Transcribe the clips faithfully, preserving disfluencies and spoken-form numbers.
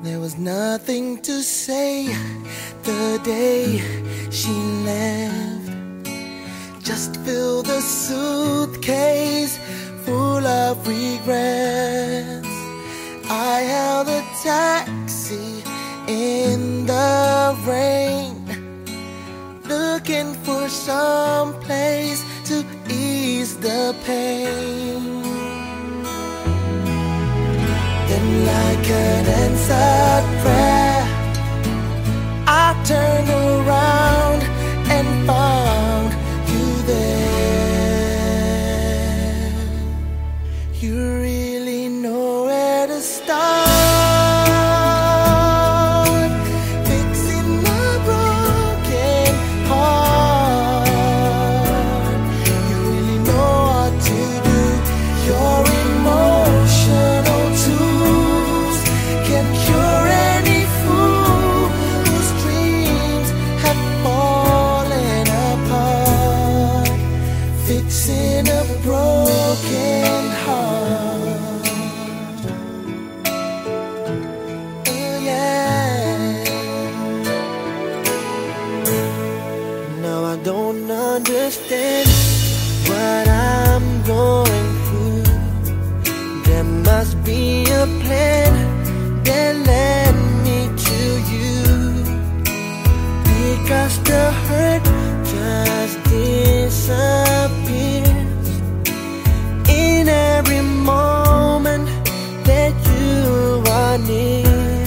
There was nothing to say the day she left. Just fill the suitcase full of regrets. I held a taxi in the rain, looking for some place to ease the pain. Then like an answered prayer, I turned around and found you there. You really know where to start, fixing a broken heart. You really know what to do. Your emotional tools can cure any fool whose dreams have fallen apart. Fixing a broken heart. Oh yeah. Now I don't understand what I'm going through. There must be a plan that led me to you, because the hurt just disappears in every moment that you are near.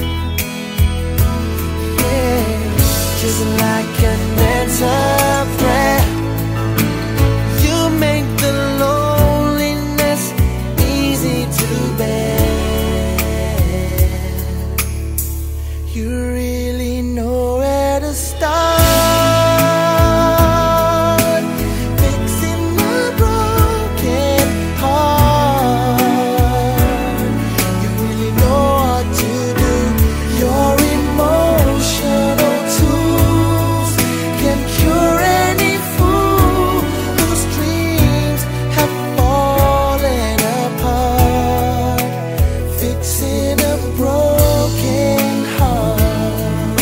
Yeah, just like an answered prayer, you make the loneliness easy to bear. You really know where to start, fixing a broken heart. You really know what to do. Your emotional tools can cure any fool whose dreams have fallen apart. Fixing a broken heart.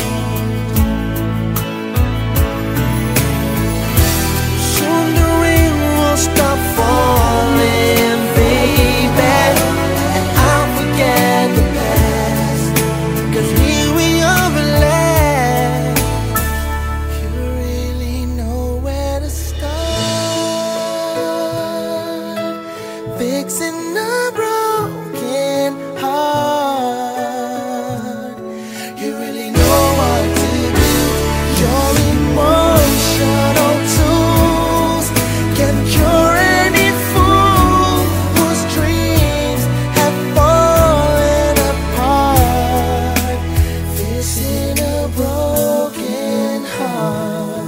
Soon the rain will stop falling, baby, and I'll forget the past, 'cause here we are at last. You really know where to start, fixing a broken heart. You really know what to do. Your emotional tools can cure any fool whose dreams have fallen apart. Fixing a broken heart.